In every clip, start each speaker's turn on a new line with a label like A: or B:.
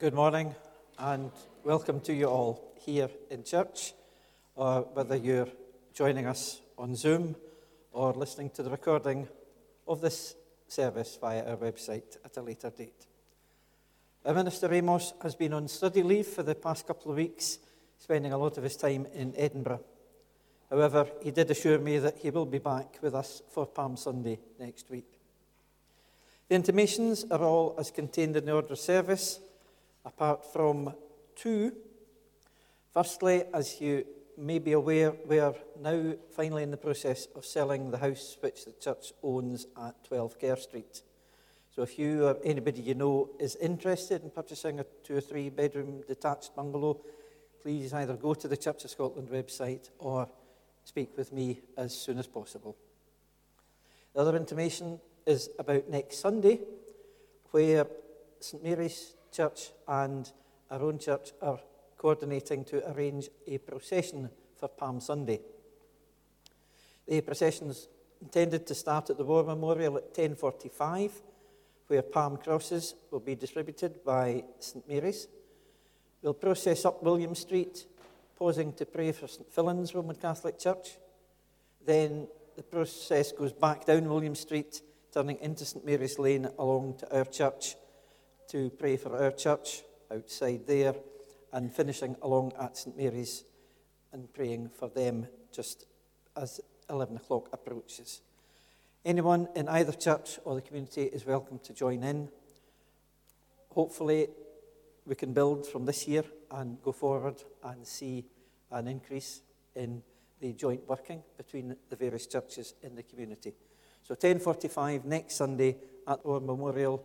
A: Good morning and welcome to you all here in church, or whether you're joining us on Zoom or listening to the recording of this service via our website at a later date. Our Minister Amos has been on study leave for the past couple of weeks, spending a lot of his time in Edinburgh. However, he did assure me that he will be back with us for Palm Sunday next week. The intimations are all as contained in the order of service, apart from two. Firstly, as you may be aware, we are now finally in the process of selling the house which the church owns at 12 Kerr Street. So if you or anybody you know is interested in purchasing a 2 or 3 bedroom detached bungalow, please either go to the Church of Scotland website or speak with me as soon as possible. The other intimation is about next Sunday, where St Mary's Church and our own church are coordinating to arrange a procession for Palm Sunday. The procession is intended to start at the War Memorial at 10:45, where palm crosses will be distributed by St Mary's. We'll process up William Street, pausing to pray for St Fillan's Roman Catholic Church. Then the process goes back down William Street, turning into St Mary's Lane along to our church to pray for our church outside there, and finishing along at St Mary's and praying for them just as 11 o'clock approaches. Anyone in either church or the community is welcome to join in. Hopefully we can build from this year and go forward and see an increase in the joint working between the various churches in the community. So 10:45 next Sunday at our memorial.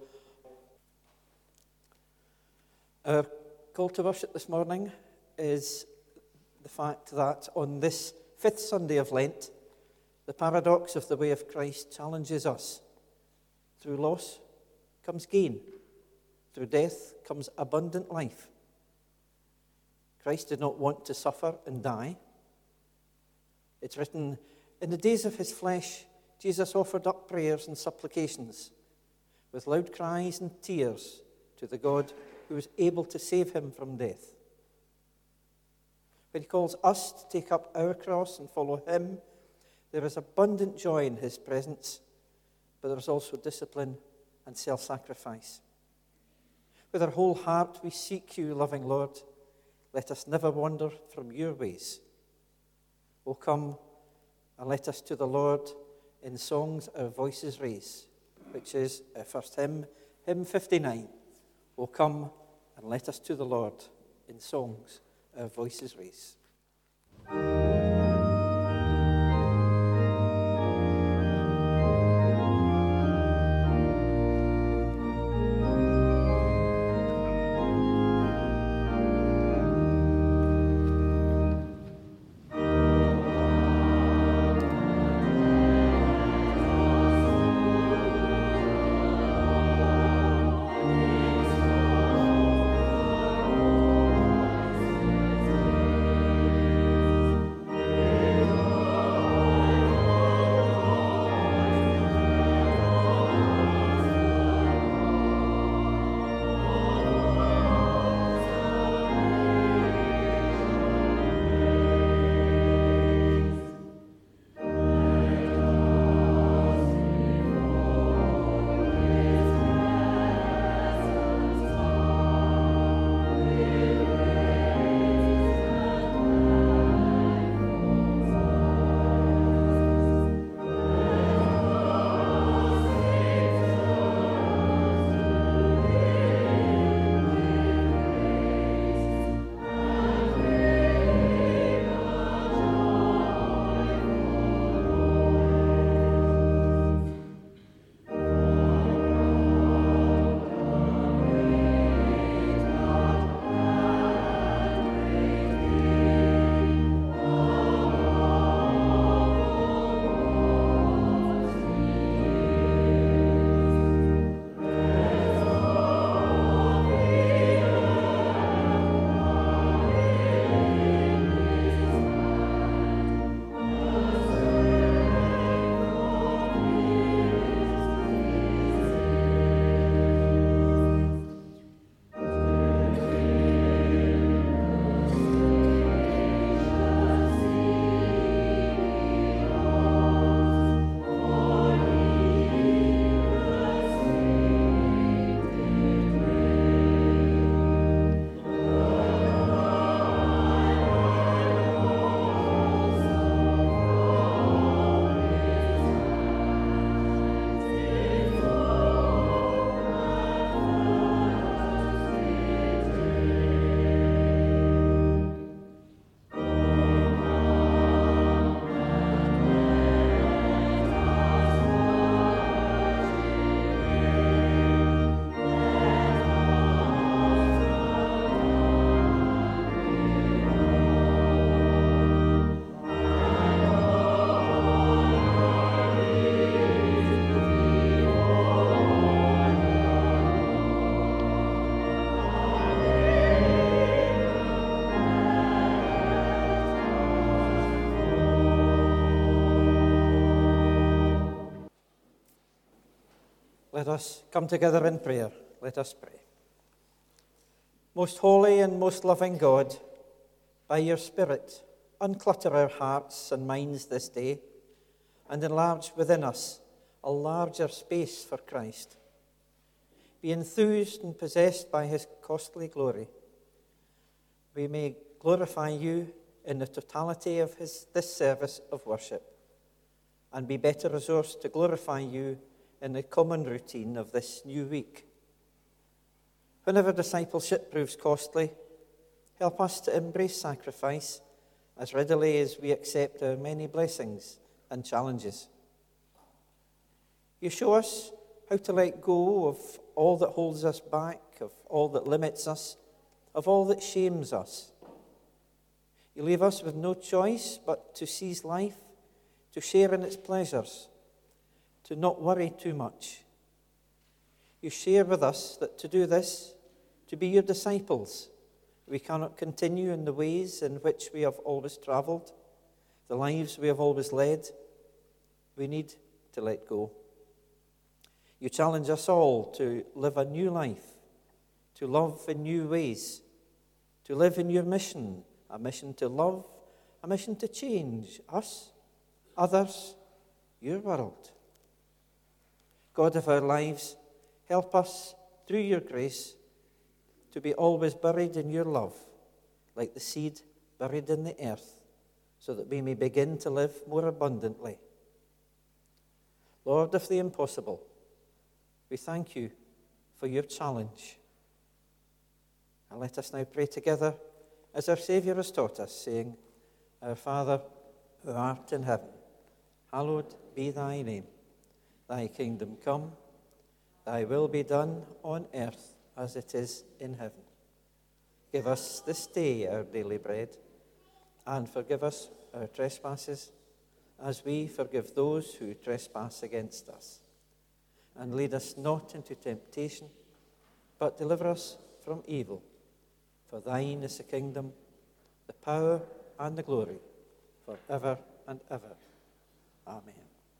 A: Our call to worship this morning is the fact that on this 5th Sunday of Lent, the paradox of the way of Christ challenges us. Through loss comes gain. Through death comes abundant life. Christ did not want to suffer and die. It's written, in the days of his flesh, Jesus offered up prayers and supplications with loud cries and tears to the God who was able to save him from death. When he calls us to take up our cross and follow him, there is abundant joy in his presence, but there is also discipline and self-sacrifice. With our whole heart we seek you, loving Lord. Let us never wander from your ways. O come and let us to the Lord in songs our voices raise, which is our first hymn, hymn 59. O come and let us to the Lord in songs our voices raise. Let us come together in prayer. Let us pray. Most holy and most loving God, by your Spirit, unclutter our hearts and minds this day and enlarge within us a larger space for Christ. Be enthused and possessed by his costly glory. We may glorify you in the totality of this service of worship and be better resourced to glorify you in the common routine of this new week. Whenever discipleship proves costly, help us to embrace sacrifice as readily as we accept our many blessings and challenges. You show us how to let go of all that holds us back, of all that limits us, of all that shames us. You leave us with no choice but to seize life, to share in its pleasures, to not worry too much. You share with us that to do this, to be your disciples, we cannot continue in the ways in which we have always travelled, the lives we have always led. We need to let go. You challenge us all to live a new life, to love in new ways, to live in your mission, a mission to love, a mission to change us, others, your world. God of our lives, help us, through your grace, to be always buried in your love, like the seed buried in the earth, so that we may begin to live more abundantly. Lord of the impossible, we thank you for your challenge. And let us now pray together as our Saviour has taught us, saying, Our Father, who art in heaven, hallowed be thy name. Thy kingdom come, thy will be done on earth as it is in heaven. Give us this day our daily bread, and forgive us our trespasses, as we forgive those who trespass against us. And lead us not into temptation, but deliver us from evil. For thine is the kingdom, the power, and the glory, forever and ever. Amen.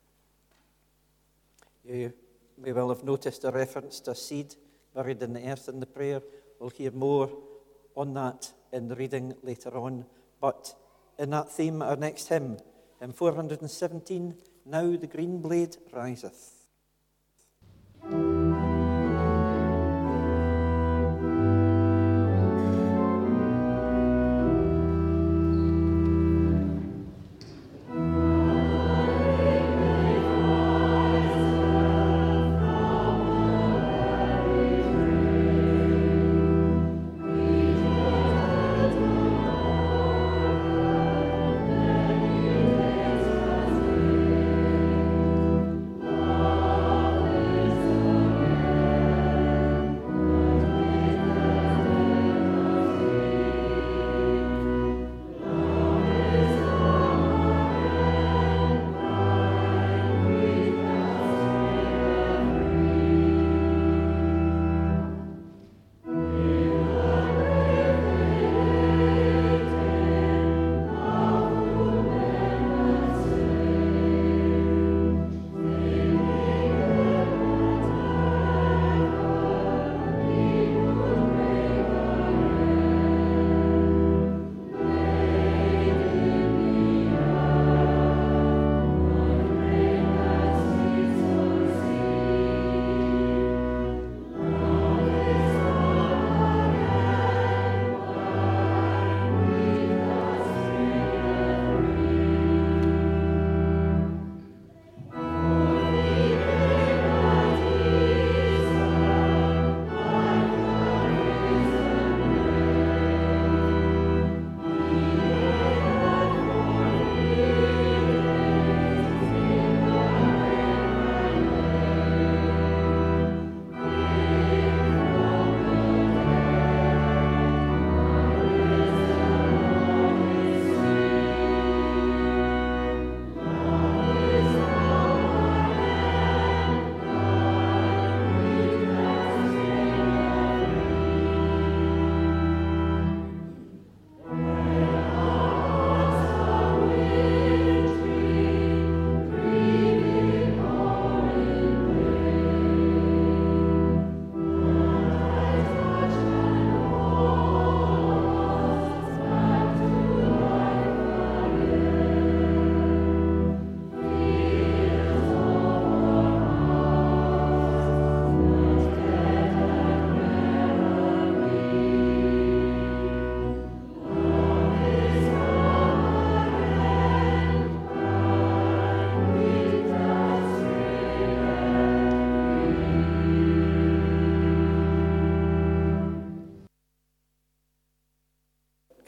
A: You may well have noticed a reference to a seed buried in the earth in the prayer. We'll hear more on that in the reading later on. But in that theme, our next hymn, hymn 417, Now the Green Blade Riseth.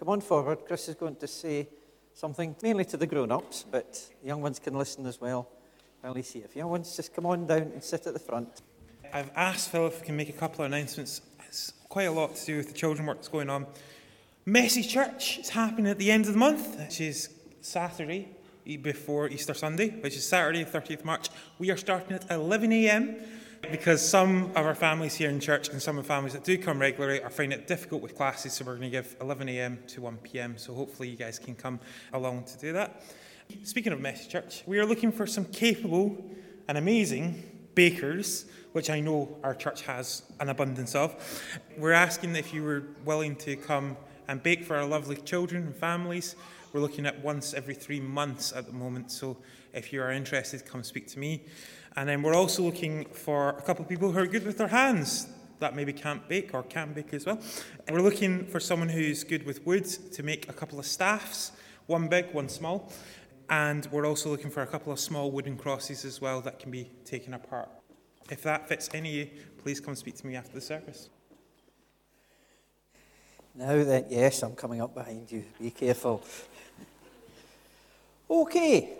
A: on forward. Chris is going to say something mainly to the grown-ups, but the young ones can listen as well while he's here. If young ones just come on down and sit at the front.
B: I've asked Phil if we can make a couple of announcements. It's quite a lot to do with the children work that's going on. Messy Church is happening at the end of the month, which is Saturday before Easter Sunday, which is Saturday, 30th March. We are starting at 11 a.m. because some of our families here in church and some of the families that do come regularly are finding it difficult with classes, so we're going to give 11 a.m. to 1 p.m, so hopefully you guys can come along to do that. Speaking of Messy Church, we are looking for some capable and amazing bakers, which I know our church has an abundance of. We're asking if you were willing to come and bake for our lovely children and families. We're looking at once every 3 months at the moment, so if you are interested, come speak to me. And then we're also looking for a couple of people who are good with their hands, that maybe can't bake or can bake as well. And we're looking for someone who's good with wood to make a couple of staffs, one big, one small. And we're also looking for a couple of small wooden crosses as well that can be taken apart. If that fits any of you, please come speak to me after the service.
A: Now then, yes, I'm coming up behind you. Be careful. Okay.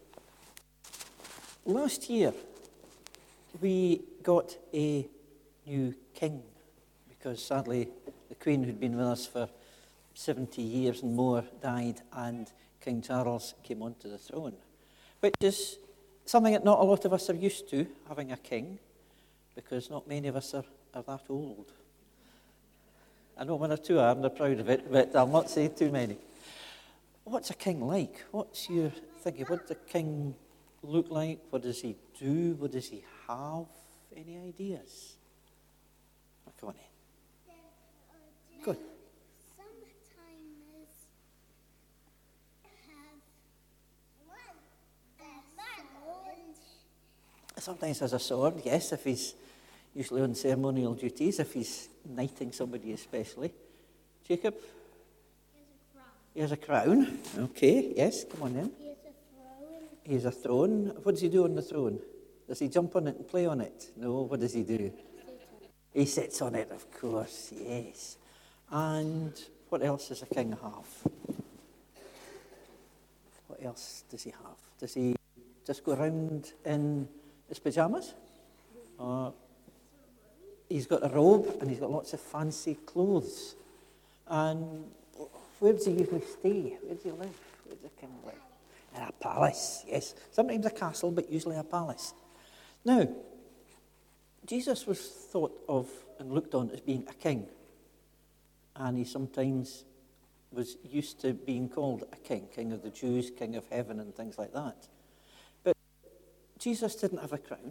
A: Last year, we got a new king because sadly the Queen, who'd been with us for 70 years and more, died, and King Charles came onto the throne, which is something that not a lot of us are used to, having a king, because not many of us are that old. I know one or two are, and they're proud of it, but I'll not say too many. What's a king like? What's your thinking? What does a king look like? What does he do? What does he have? Any ideas? Oh, come on in. Good. Sometimes has a sword, yes, if he's usually on ceremonial duties, if he's knighting somebody especially. Jacob? He has a crown. Okay, yes, come on in. He has a throne. What does he do on the throne? Does he jump on it and play on it? No, what does he do? He sits on it, of course, yes. And what else does a king have? What else does he have? Does he just go around in his pyjamas? He's got a robe and he's got lots of fancy clothes. And where does he usually stay? Where does he live? Where does the king live? In a palace, yes. Sometimes a castle, but usually a palace. Now, Jesus was thought of and looked on as being a king. And he sometimes was used to being called a king, king of the Jews, king of heaven, and things like that. But Jesus didn't have a crown.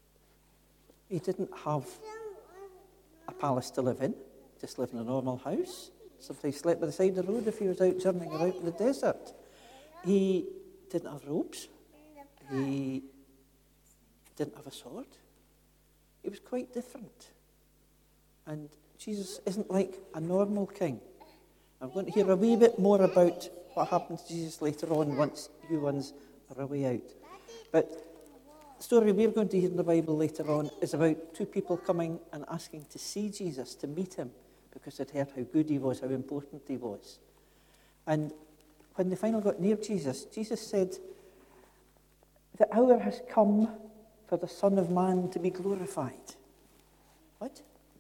A: He didn't have a palace to live in. He just lived in a normal house. Sometimes slept by the side of the road if he was out journeying around in the desert. He didn't have robes. He didn't have a sword. He was quite different. And Jesus isn't like a normal king. I'm going to hear a wee bit more about what happened to Jesus later on once you ones are away out. But the story we're going to hear in the Bible later on is about two people coming and asking to see Jesus, to meet him, because they'd heard how good he was, how important he was. And when they finally got near Jesus, Jesus said, "The hour has come for the Son of Man to be glorified." What?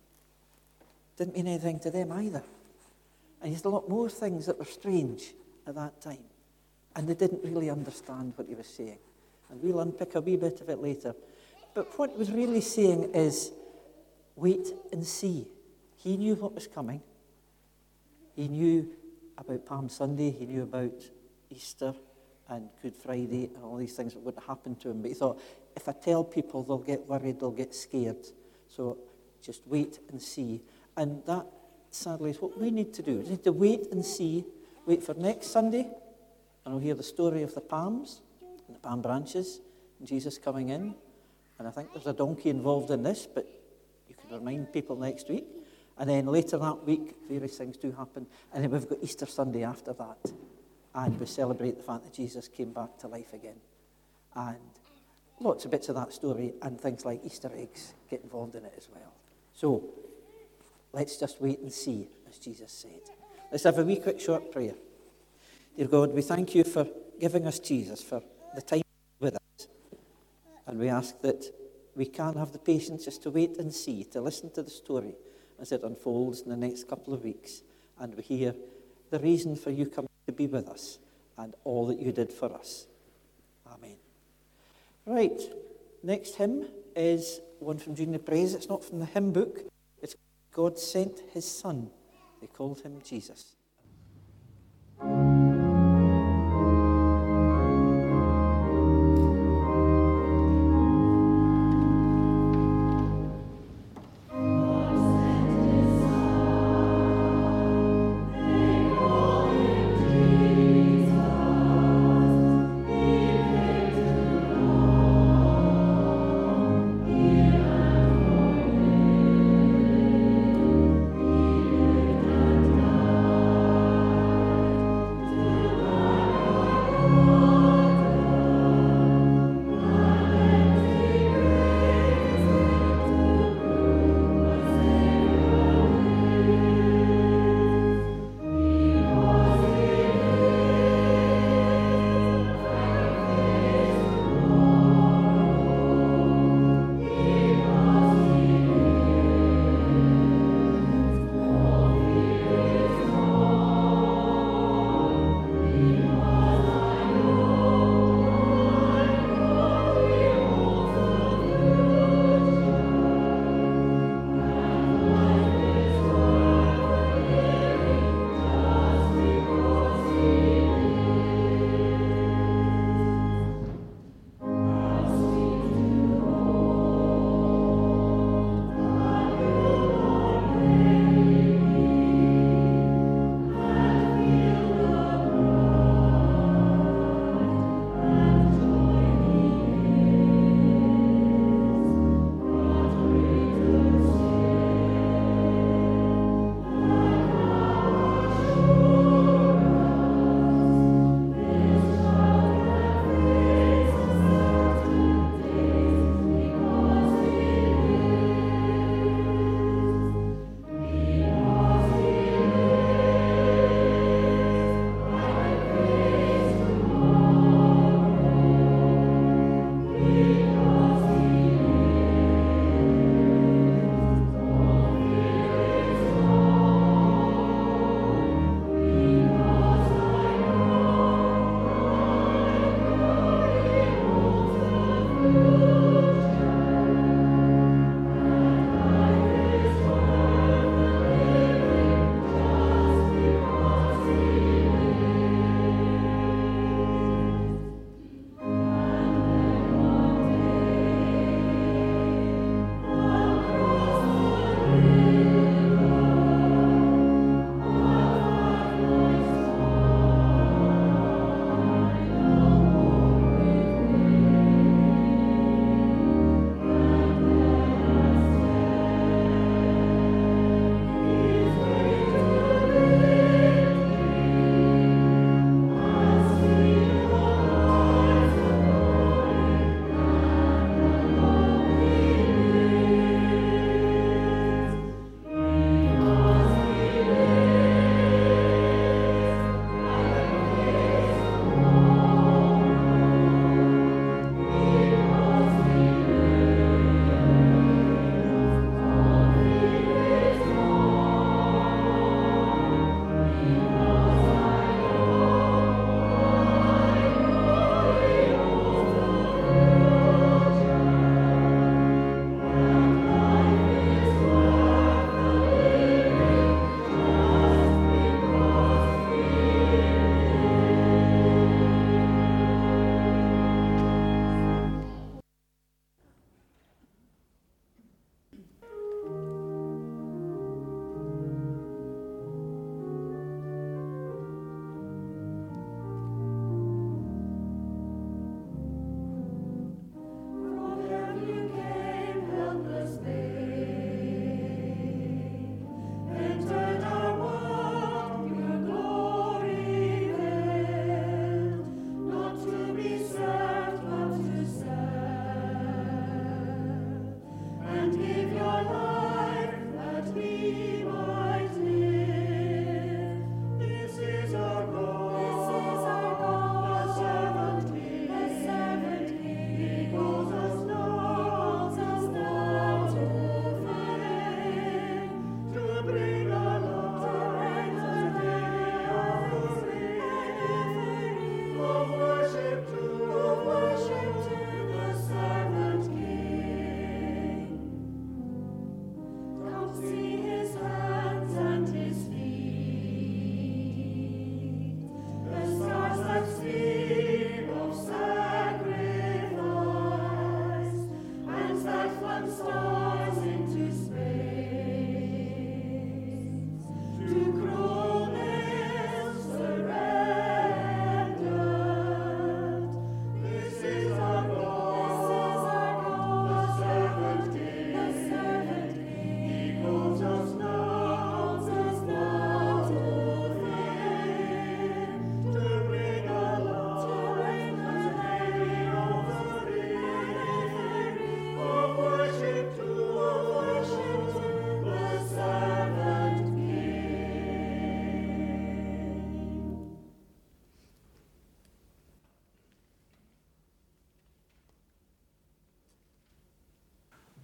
A: Didn't mean anything to them either. And he had a lot more things that were strange at that time. And they didn't really understand what he was saying. And we'll unpick a wee bit of it later. But what he was really saying is, wait and see. He knew what was coming. He knew about Palm Sunday. He knew about Easter and Good Friday and all these things that would happen to him. But he thought, if I tell people, they'll get worried, they'll get scared. So just wait and see. And that, sadly, is what we need to do. We need to wait and see, wait for next Sunday, and we'll hear the story of the palms and the palm branches, and Jesus coming in. And I think there's a donkey involved in this, but you can remind people next week. And then later that week, various things do happen. And then we've got Easter Sunday after that. And we celebrate the fact that Jesus came back to life again. And lots of bits of that story and things like Easter eggs get involved in it as well. So let's just wait and see, as Jesus said. Let's have a wee quick short prayer. Dear God, we thank you for giving us Jesus, for the time with us. And we ask that we can have the patience just to wait and see, to listen to the story as it unfolds in the next couple of weeks. And we hear the reason for you coming to be with us and all that you did for us. Amen. Right, next hymn is one from Junior Praise. It's not from the hymn book. It's God Sent His Son. They called him Jesus.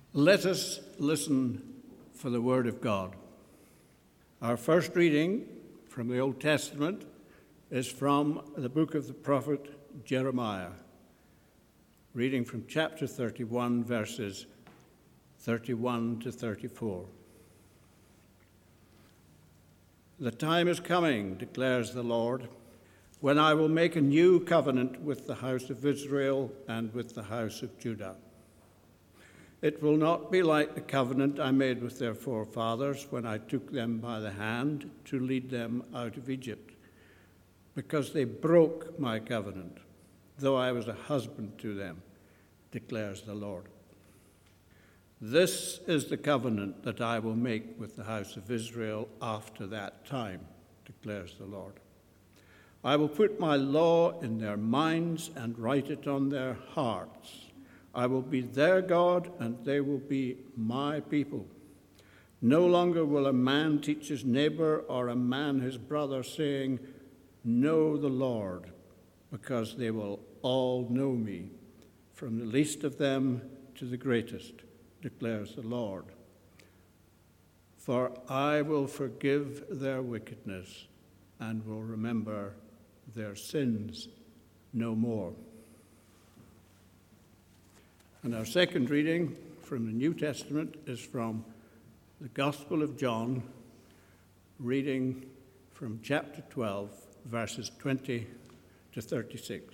C: Let us listen for the word of God. Our first reading from the Old Testament is from the book of the prophet Jeremiah, reading from chapter 31, verses 31 to 34. The time is coming, declares the Lord, when I will make a new covenant with the house of Israel and with the house of Judah. It will not be like the covenant I made with their forefathers when I took them by the hand to lead them out of Egypt, because they broke my covenant, though I was a husband to them, declares the Lord. This is the covenant that I will make with the house of Israel after that time, declares the Lord. I will put my law in their minds and write it on their hearts. I will be their God, and they will be my people. No longer will a man teach his neighbor or a man his brother, saying, "Know the Lord," because they will all know me, from the least of them to the greatest, declares the Lord. For I will forgive their wickedness and will remember their sins no more. And our second reading from the New Testament is from the Gospel of John, reading from chapter 12, verses 20 to 36.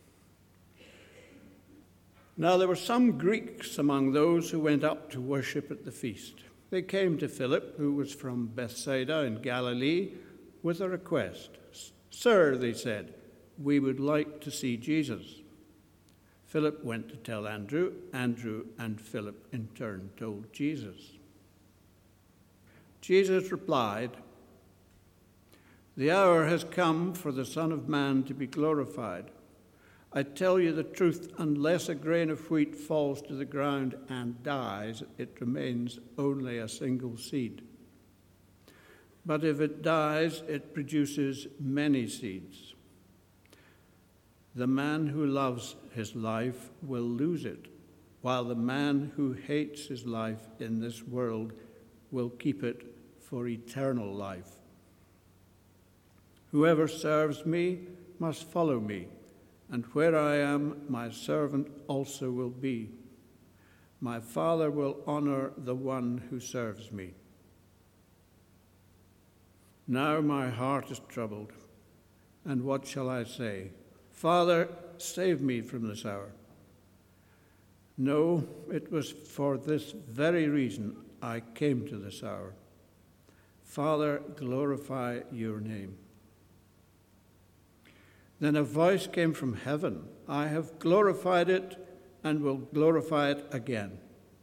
C: Now there were some Greeks among those who went up to worship at the feast. They came to Philip, who was from Bethsaida in Galilee, with a request. "Sir," they said, "we would like to see Jesus." Philip went to tell Andrew. Andrew and Philip in turn told Jesus. Jesus replied, "The hour has come for the Son of Man to be glorified. I tell you the truth, unless a grain of wheat falls to the ground and dies, it remains only a single seed. But if it dies, it produces many seeds. The man who loves his life will lose it, while the man who hates his life in this world will keep it for eternal life. Whoever serves me must follow me, and where I am, my servant also will be. My Father will honor the one who serves me. Now my heart is troubled, and what shall I say? Father, save me from this hour. No, it was for this very reason I came to this hour. Father, glorify your name." Then a voice came from heaven, "I have glorified it and will glorify it again."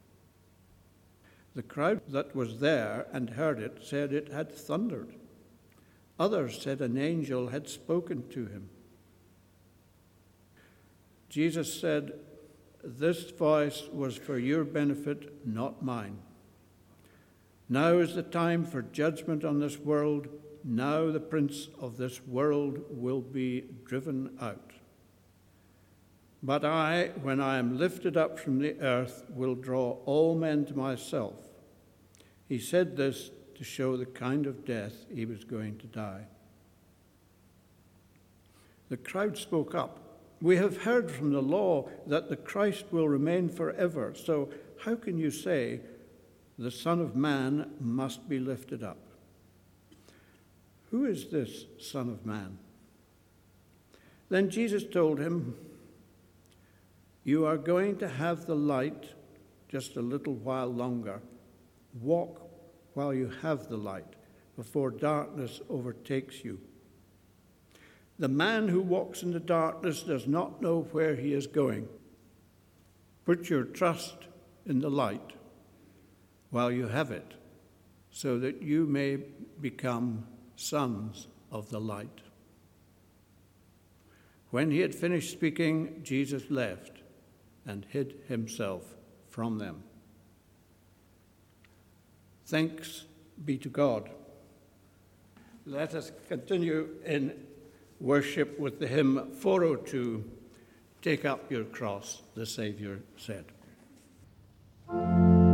C: The crowd that was there and heard it said it had thundered. Others said an angel had spoken to him. Jesus said, "This voice was for your benefit, not mine. Now is the time for judgment on this world. Now the prince of this world will be driven out. But I, when I am lifted up from the earth, will draw all men to myself." He said this to show the kind of death he was going to die. The crowd spoke up. "We have heard from the law that the Christ will remain forever. So how can you say the Son of Man must be lifted up? Who is this Son of Man?" Then Jesus told him, "You are going to have the light just a little while longer. Walk while you have the light, before darkness overtakes you. The man who walks in the darkness does not know where he is going. Put your trust in the light while you have it, so that you may become sons of the light." When he had finished speaking, Jesus left and hid himself from them. Thanks be to God. Let us continue in worship with the hymn 402, "Take Up Your Cross," the Saviour said.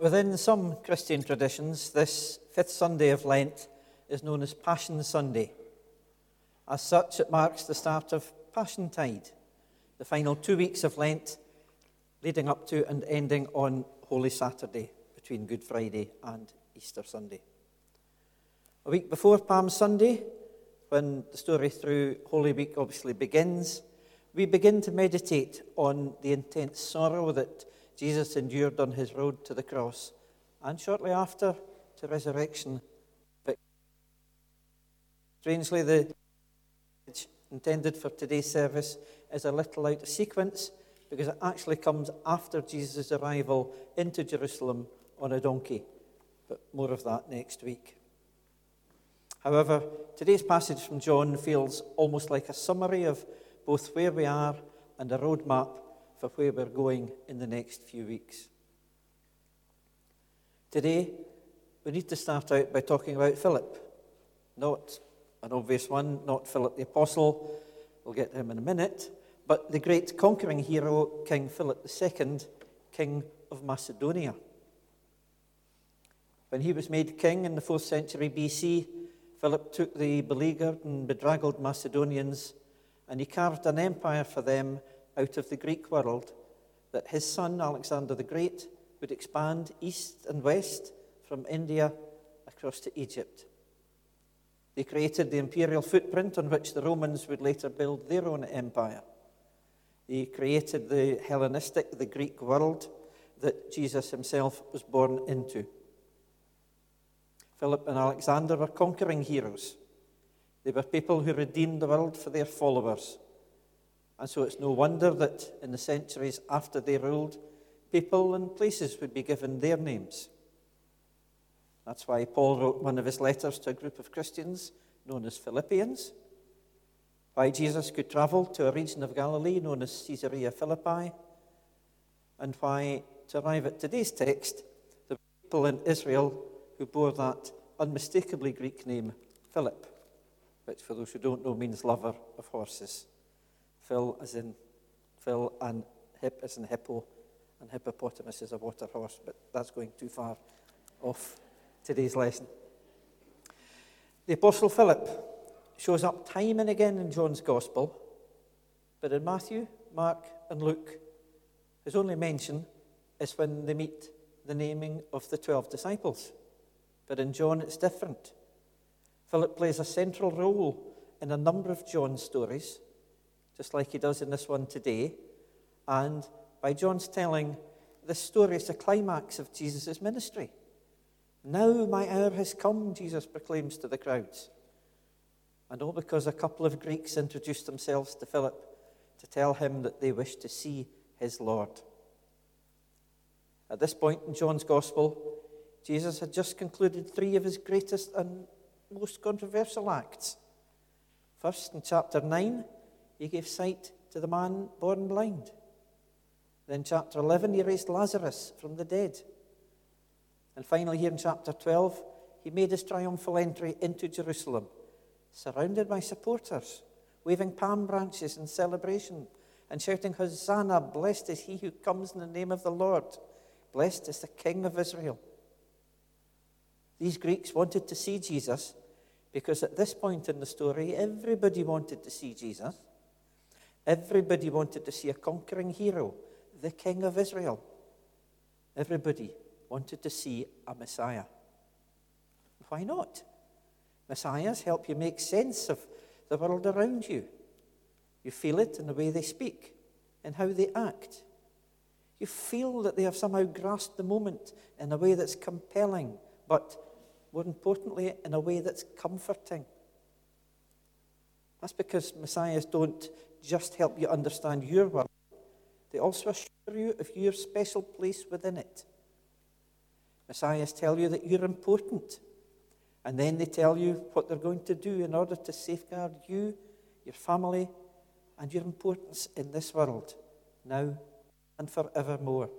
A: Within some Christian traditions, this fifth Sunday of Lent is known as Passion Sunday. As such, it marks the start of Passion Tide, the final 2 weeks of Lent leading up to and ending on Holy Saturday between Good Friday and Easter Sunday. A week before Palm Sunday, when the story through Holy Week obviously begins, we begin to meditate on the intense sorrow that Jesus endured on his road to the cross, and shortly after, to resurrection. Strangely, the message intended for today's service is a little out of sequence, because it actually comes after Jesus' arrival into Jerusalem on a donkey. But more of that next week. However, today's passage from John feels almost like a summary of both where we are and a roadmap for where we're going in the next few weeks. Today, we need to start out by talking about Philip. Not an obvious one, not Philip the Apostle, we'll get to him in a minute, but the great conquering hero, King Philip II, King of Macedonia. When he was made king in the 4th century BC, Philip took the beleaguered and bedraggled Macedonians and he carved an empire for them out of the Greek world, that his son, Alexander the Great, would expand east and west from India across to Egypt. They created the imperial footprint on which the Romans would later build their own empire. They created the Hellenistic, the Greek world that Jesus himself was born into. Philip and Alexander were conquering heroes. They were people who redeemed the world for their followers. And so it's no wonder that in the centuries after they ruled, people and places would be given their names. That's why Paul wrote one of his letters to a group of Christians known as Philippians. Why Jesus could travel to a region of Galilee known as Caesarea Philippi. And why, to arrive at today's text, the people in Israel who bore that unmistakably Greek name, Philip, which for those who don't know means lover of horses. Phil as in Phil, and hip as in hippo, and hippopotamus is a water horse, but that's going too far off today's lesson. The Apostle Philip shows up time and again in John's Gospel, but in Matthew, Mark, and Luke, his only mention is when they meet the naming of the 12 disciples. But in John, it's different. Philip plays a central role in a number of John's stories, just like he does in this one today. And by John's telling, this story is the climax of Jesus' ministry. Now my hour has come, Jesus proclaims to the crowds. And all because a couple of Greeks introduced themselves to Philip to tell him that they wished to see his Lord. At this point in John's Gospel, Jesus had just concluded 3 of his greatest and most controversial acts. First, in chapter 9, he gave sight to the man born blind. Then chapter 11, he raised Lazarus from the dead. And finally, here in chapter 12, he made his triumphal entry into Jerusalem, surrounded by supporters, waving palm branches in celebration and shouting, "Hosanna, blessed is he who comes in the name of the Lord. Blessed is the King of Israel." These Greeks wanted to see Jesus because at this point in the story, everybody wanted to see Jesus. Everybody wanted to see a conquering hero, the King of Israel. Everybody wanted to see a Messiah. Why not? Messiahs help you make sense of the world around you. You feel it in the way they speak and how they act. You feel that they have somehow grasped the moment in a way that's compelling, but more importantly, in a way that's comforting. That's because Messiahs don't just help you understand your world. They also assure you of your special place within it. Messiahs tell you that you're important, and then they tell you what they're going to do in order to safeguard you, your family, and your importance in this world, now and forevermore.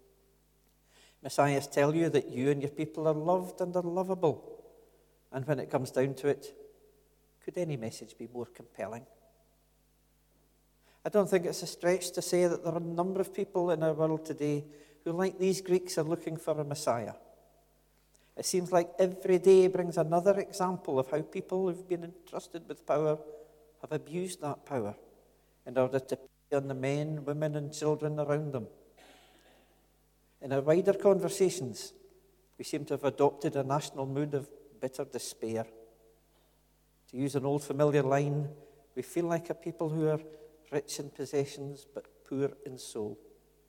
A: Messiahs tell you that you and your people are loved and are lovable. And when it comes down to it, could any message be more compelling? I don't think it's a stretch to say that there are a number of people in our world today who, like these Greeks, are looking for a Messiah. It seems like every day brings another example of how people who've been entrusted with power have abused that power in order to prey on the men, women, and children around them. In our wider conversations, we seem to have adopted a national mood of bitter despair. To use an old familiar line, we feel like a people who are rich in possessions but poor in soul.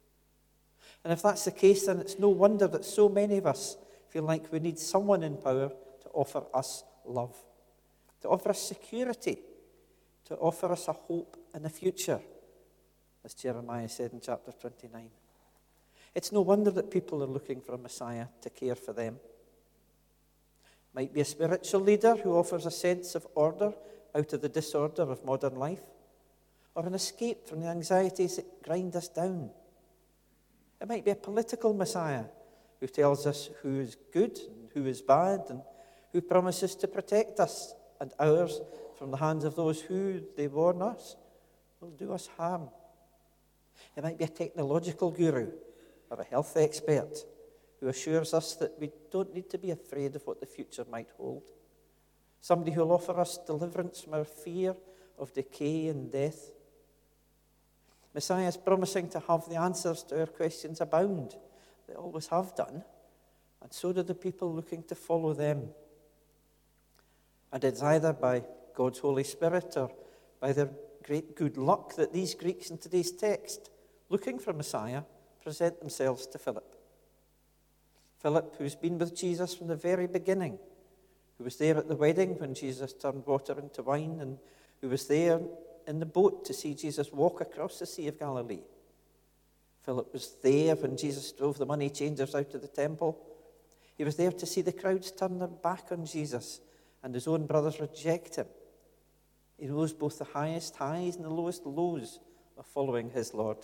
A: And if that's the case, then it's no wonder that so many of us feel like we need someone in power to offer us love, to offer us security, to offer us a hope and a future, as Jeremiah said in chapter 29. It's no wonder that people are looking for a Messiah to care for them. Might be a spiritual leader who offers a sense of order out of the disorder of modern life, or an escape from the anxieties that grind us down. It might be a political Messiah who tells us who is good and who is bad, and who promises to protect us and ours from the hands of those who, they warn us, will do us harm. It might be a technological guru or a health expert who assures us that we don't need to be afraid of what the future might hold. Somebody who will offer us deliverance from our fear of decay and death. Messiah is promising to have the answers to our questions abound. They always have done, and so do the people looking to follow them. And it's either by God's Holy Spirit or by their great good luck that these Greeks in today's text, looking for Messiah, present themselves to Philip. Philip, who's been with Jesus from the very beginning, who was there at the wedding when Jesus turned water into wine, and who was there in the boat to see Jesus walk across the Sea of Galilee. Philip was there when Jesus drove the money changers out of the temple. He was there to see the crowds turn their back on Jesus and his own brothers reject him. He knows both the highest highs and the lowest lows of following his Lord.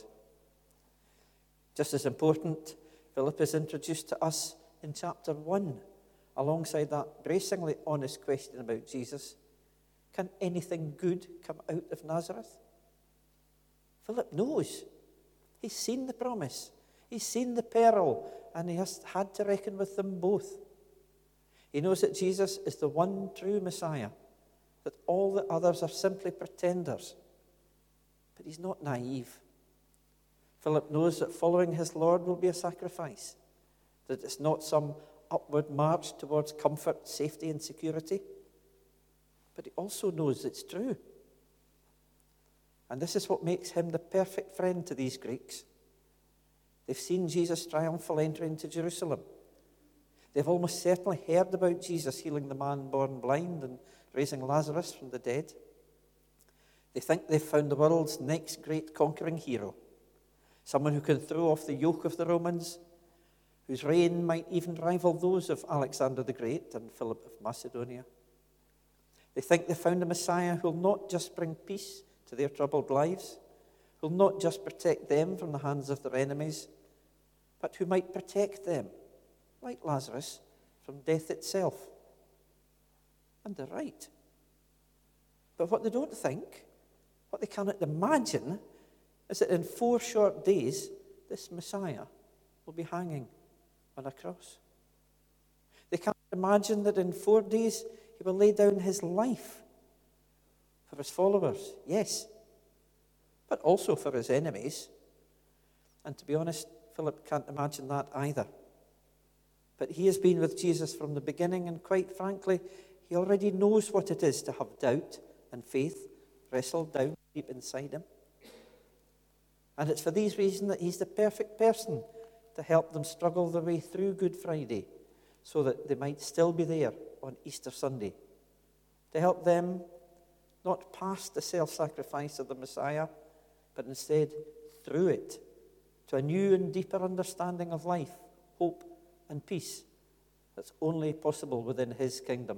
A: Just as important, Philip is introduced to us in chapter 1, alongside that bracingly honest question about Jesus. Can anything good come out of Nazareth? Philip knows. He's seen the promise. He's seen the peril, and he has had to reckon with them both. He knows that Jesus is the one true Messiah, that all the others are simply pretenders. But he's not naive. Philip knows that following his Lord will be a sacrifice, that it's not some upward march towards comfort, safety, and security. But he also knows it's true. And this is what makes him the perfect friend to these Greeks. They've seen Jesus' triumphal entry into Jerusalem. They've almost certainly heard about Jesus healing the man born blind and raising Lazarus from the dead. They think they've found the world's next great conquering hero, someone who can throw off the yoke of the Romans, whose reign might even rival those of Alexander the Great and Philip of Macedonia. They think they found a Messiah who will not just bring peace to their troubled lives, who will not just protect them from the hands of their enemies, but who might protect them, like Lazarus, from death itself. And they're right. But what they don't think, what they cannot imagine, is that in 4 short days, this Messiah will be hanging on a cross. They can't imagine that in 4 days he will lay down his life for his followers, yes, but also for his enemies. And to be honest, Philip can't imagine that either. But he has been with Jesus from the beginning, and quite frankly, he already knows what it is to have doubt and faith wrestled down deep inside him. And it's for these reasons that he's the perfect person to help them struggle their way through Good Friday, so that they might still be there on Easter Sunday, to help them not past the self-sacrifice of the Messiah, but instead through it, to a new and deeper understanding of life, hope, and peace that's only possible within his kingdom.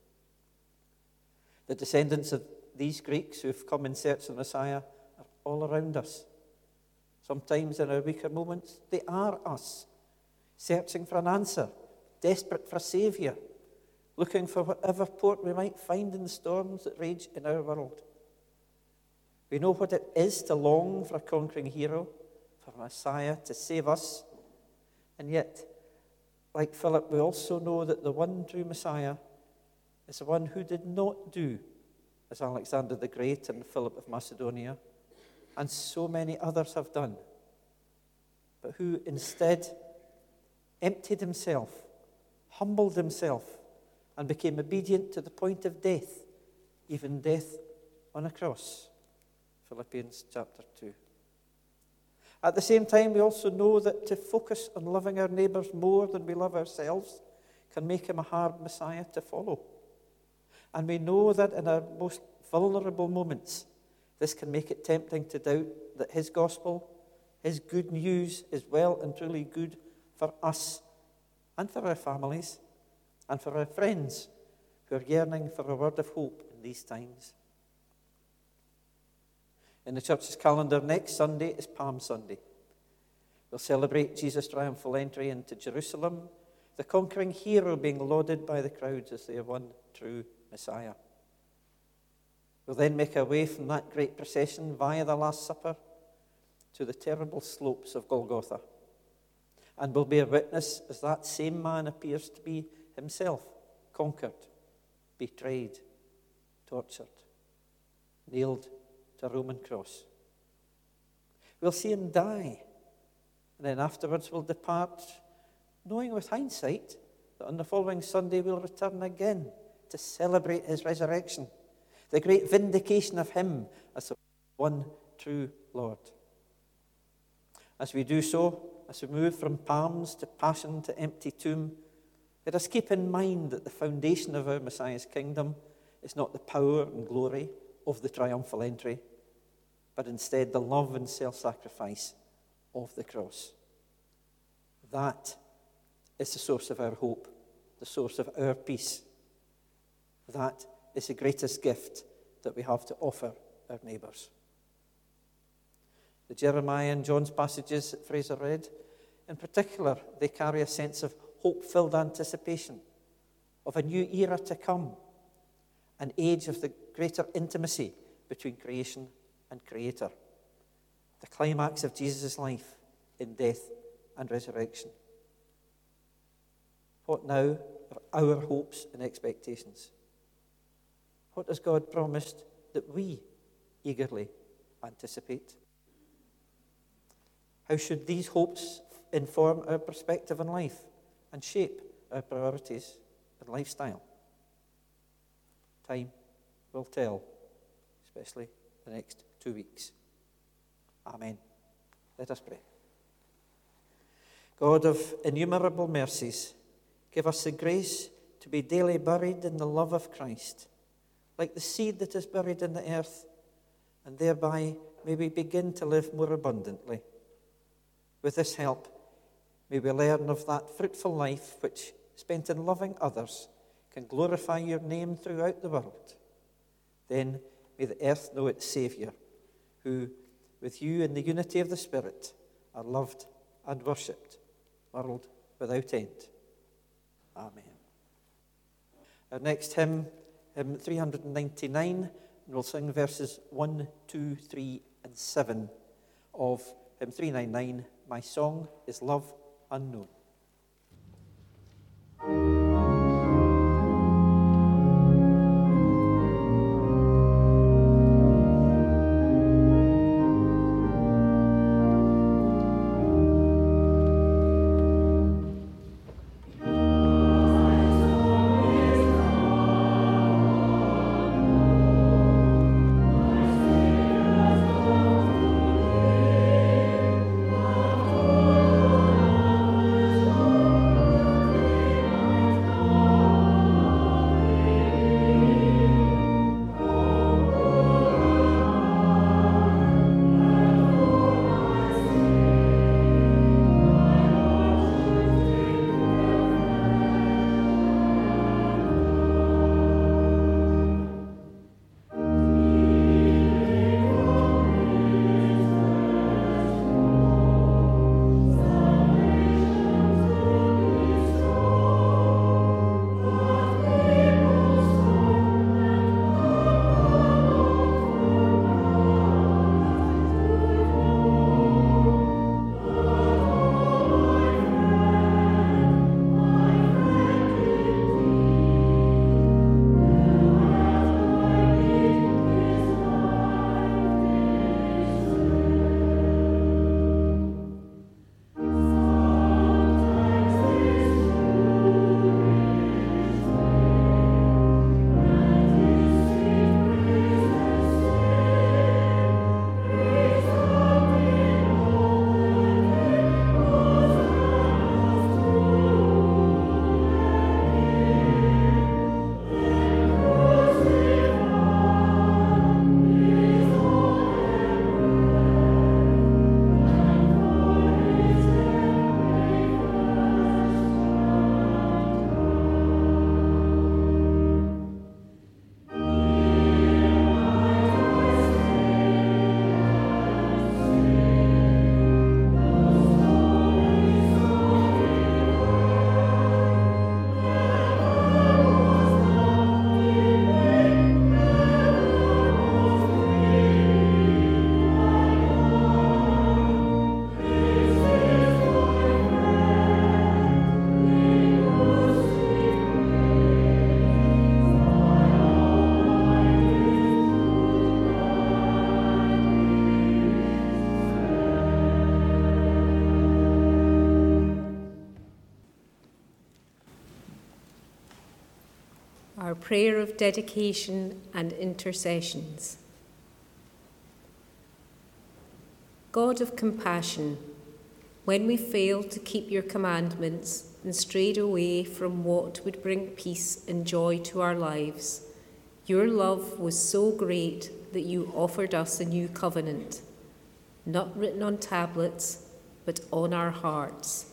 A: The descendants of these Greeks who've come in search of the Messiah are all around us. Sometimes in our weaker moments, they are us, searching for an answer, desperate for a saviour, looking for whatever port we might find in the storms that rage in our world. We know what it is to long for a conquering hero, for a Messiah to save us And yet, like Philip, we also know that the one true Messiah is the one who did not do as Alexander the Great and Philip of Macedonia, and so many others have done, but who instead emptied himself, humbled himself, and became obedient to the point of death, even death on a cross. Philippians chapter 2. At the same time, we also know that to focus on loving our neighbours more than we love ourselves can make him a hard Messiah to follow. And we know that in our most vulnerable moments, this can make it tempting to doubt that his gospel, his good news, is well and truly good for us and for our families and for our friends who are yearning for a word of hope in these times. In the church's calendar, next Sunday is Palm Sunday. We'll celebrate Jesus' triumphal entry into Jerusalem, the conquering hero being lauded by the crowds as their one true Messiah. We'll then make our way from that great procession via the Last Supper to the terrible slopes of Golgotha. And we'll bear witness as that same man appears to be himself conquered, betrayed, tortured, nailed to a Roman cross. We'll see him die, and then afterwards we'll depart, knowing with hindsight that on the following Sunday we'll return again to celebrate his resurrection, the great vindication of him as the one true Lord. As we do so, as we move from palms to passion to empty tomb, let us keep in mind that the foundation of our Messiah's kingdom is not the power and glory of the triumphal entry, but instead the love and self-sacrifice of the cross. That is the source of our hope, the source of our peace. That is the greatest gift that we have to offer our neighbours. The Jeremiah and John's passages that Fraser read, in particular, they carry a sense of hope-filled anticipation of a new era to come, an age of the greater intimacy between creation and Creator, the climax of Jesus' life in death and resurrection. What now are our hopes and expectations? What has God promised that we eagerly anticipate? How should these hopes inform our perspective on life and shape our priorities and lifestyle? Time will tell, especially the next 2 weeks. Amen. Let us pray. God of innumerable mercies, give us the grace to be daily buried in the love of Christ, like the seed that is buried in the earth, and thereby may we begin to live more abundantly. With this help, may we learn of that fruitful life which, spent in loving others, can glorify your name throughout the world. Then may the earth know its Saviour, who, with you in the unity of the Spirit, are loved and worshipped, world without end. Amen. Our next hymn, hymn 399, and we'll sing verses 1, 2, 3, and 7 of hymn 399, My Song is Love Unknown.
D: Amen. our prayer of dedication and intercessions. God of compassion, when we failed to keep your commandments and strayed away from what would bring peace and joy to our lives, your love was so great that you offered us a new covenant, not written on tablets, but on our hearts.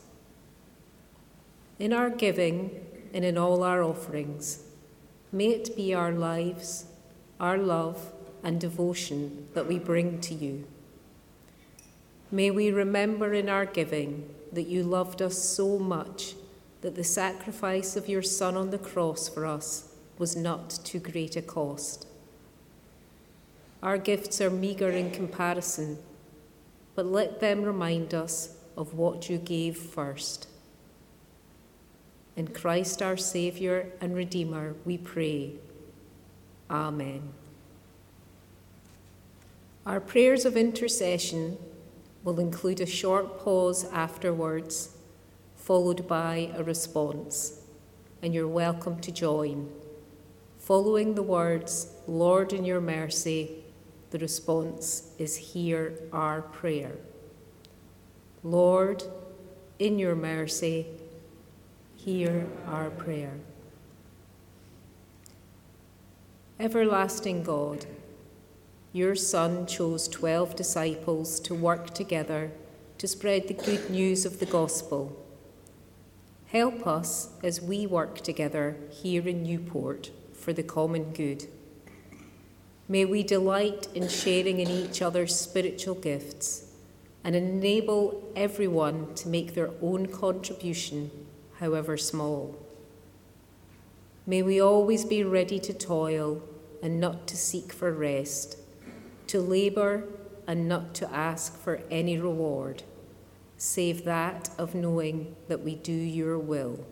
D: In our giving and in all our offerings, may it be our lives, our love and devotion that we bring to you. May we remember in our giving that you loved us so much that the sacrifice of your Son on the cross for us was not too great a cost. Our gifts are meagre in comparison, but let them remind us of what you gave first. In Christ our Saviour and Redeemer, we pray. Amen. Our prayers of intercession will include a short pause afterwards, followed by a response, and you're welcome to join. Following the words, Lord, in your mercy, the response is, hear our prayer. Lord, in your mercy, hear our prayer. Everlasting God, your Son chose 12 disciples to work together to spread the good news of the gospel. Help us as we work together here in Newport for the common good. May we delight in sharing in each other's spiritual gifts and enable everyone to make their own contribution, however small. May we always be ready to toil and not to seek for rest, to labour and not to ask for any reward, save that of knowing that we do your will.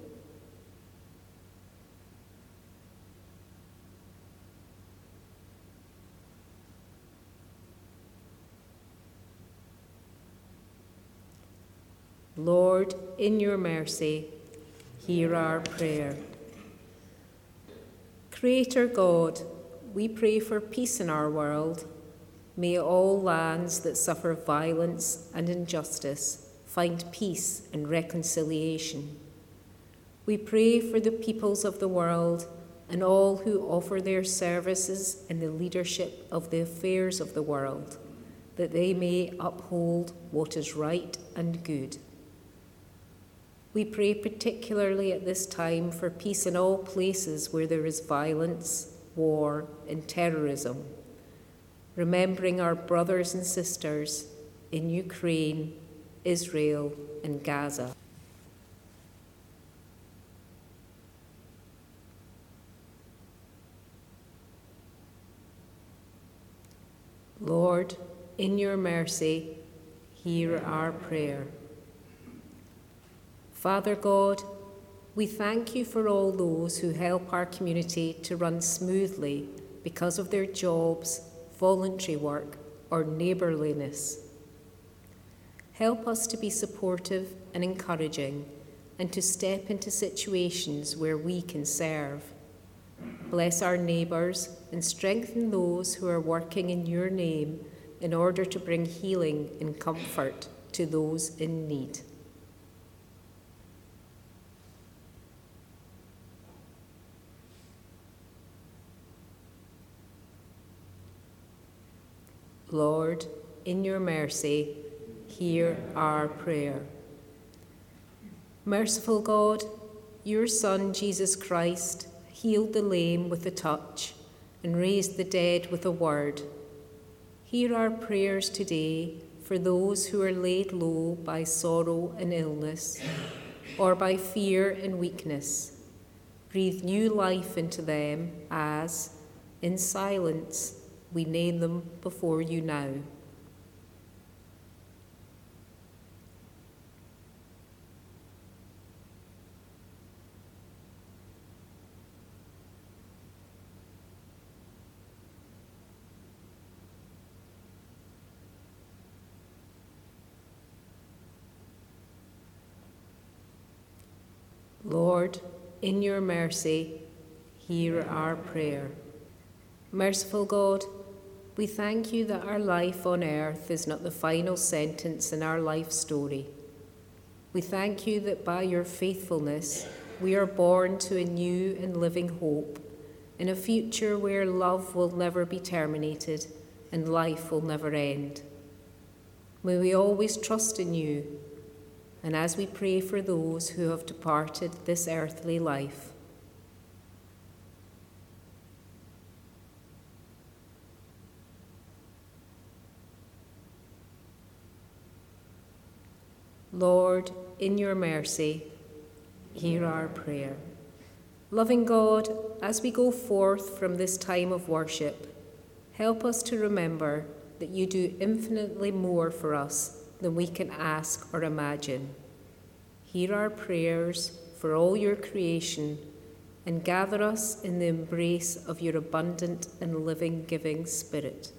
D: Lord, in your mercy, hear our prayer. Creator God, we pray for peace in our world. May all lands that suffer violence and injustice find peace and reconciliation. We pray for the peoples of the world and all who offer their services in the leadership of the affairs of the world, that they may uphold what is right and good. We pray particularly at this time for peace in all places where there is violence, war, and terrorism, remembering our brothers and sisters in Ukraine, Israel, and Gaza. Lord, in your mercy, hear our prayer. Father God, we thank you for all those who help our community to run smoothly because of their jobs, voluntary work, or neighbourliness. Help us to be supportive and encouraging and to step into situations where we can serve. Bless our neighbours and strengthen those who are working in your name in order to bring healing and comfort to those in need. Lord, in your mercy, hear our prayer. Merciful God, your Son, Jesus Christ, healed the lame with a touch and raised the dead with a word. Hear our prayers today for those who are laid low by sorrow and illness, or by fear and weakness. Breathe new life into them as, in silence, we name them before you now. Lord, in your mercy, hear our prayer. Merciful God, we thank you that our life on earth is not the final sentence in our life story. We thank you that by your faithfulness, we are born to a new and living hope, in a future where love will never be terminated and life will never end. May we always trust in you, and as we pray for those who have departed this earthly life, Lord, in your mercy, hear our prayer. Loving God, as we go forth from this time of worship, help us to remember that you do infinitely more for us than we can ask or imagine. Hear our prayers for all your creation and gather us in the embrace of your abundant and living giving Spirit.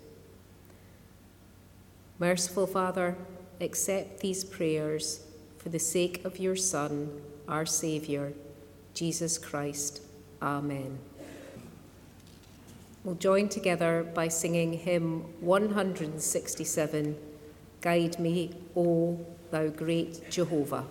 D: Merciful Father, accept these prayers for the sake of your Son, our Saviour, Jesus Christ. Amen. We'll join together by singing hymn 167, Guide Me, O Thou Great Jehovah.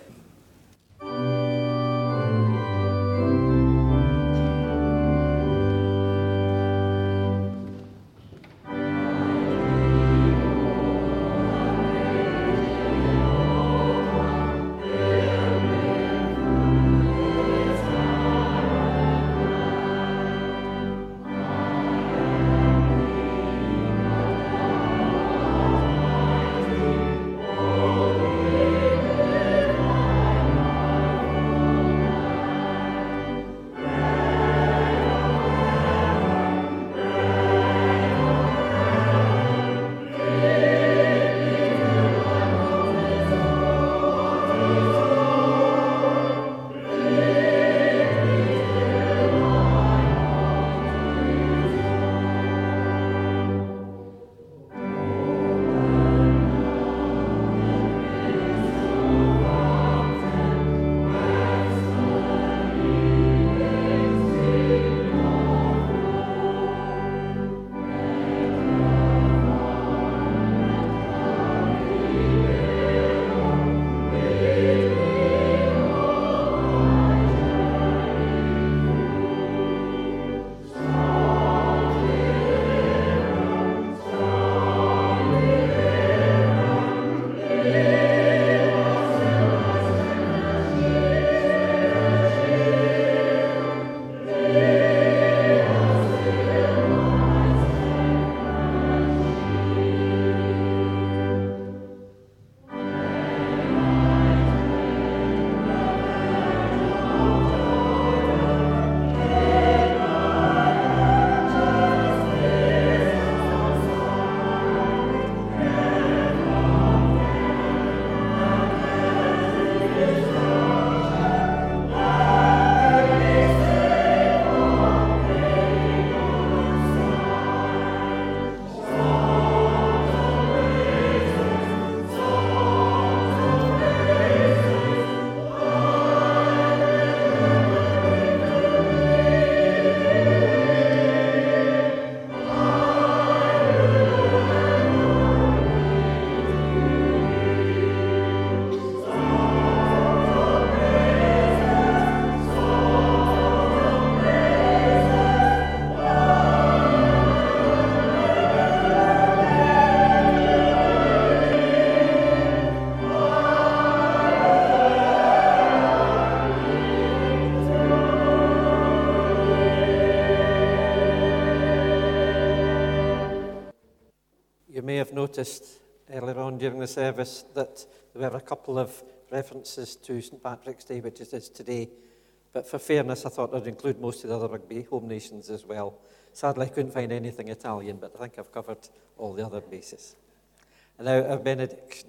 A: Noticed earlier on during the service that there were a couple of references to St Patrick's Day, which it is today. But for fairness, I thought I'd include most of the other rugby home nations as well. Sadly, I couldn't find anything Italian, but I think I've covered all the other bases. And now our benediction.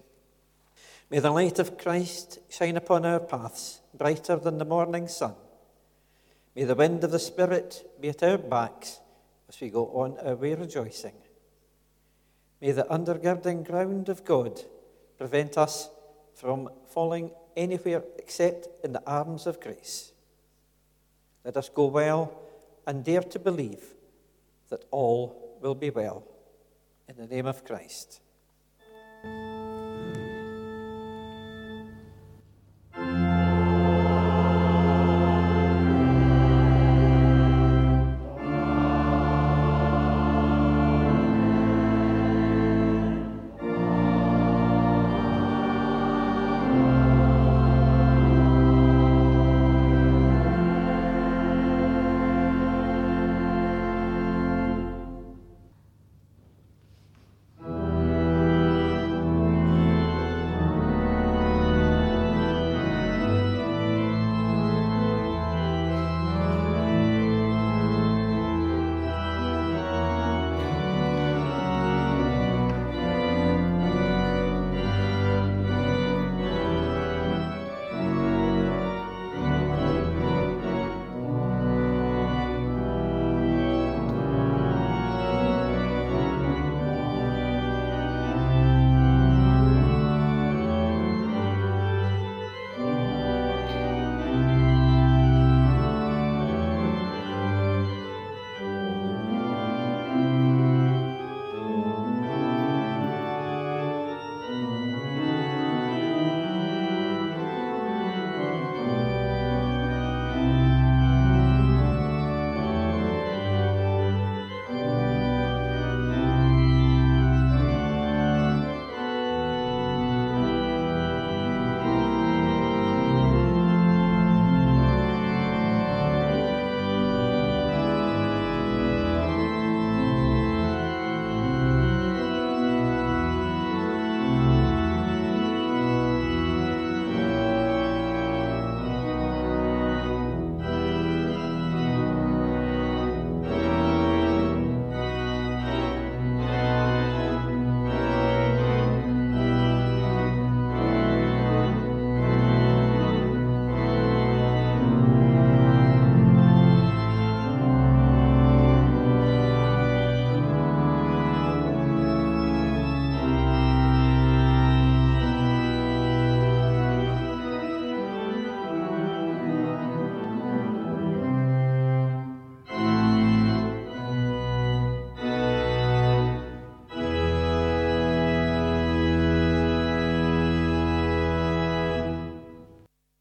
A: May the light of Christ shine upon our paths, brighter than the morning sun. May the wind of the Spirit be at our backs as we go on our way rejoicing. May the undergirding ground of God prevent us from falling anywhere except in the arms of grace. Let us go well and dare to believe that all will be well. In the name of Christ.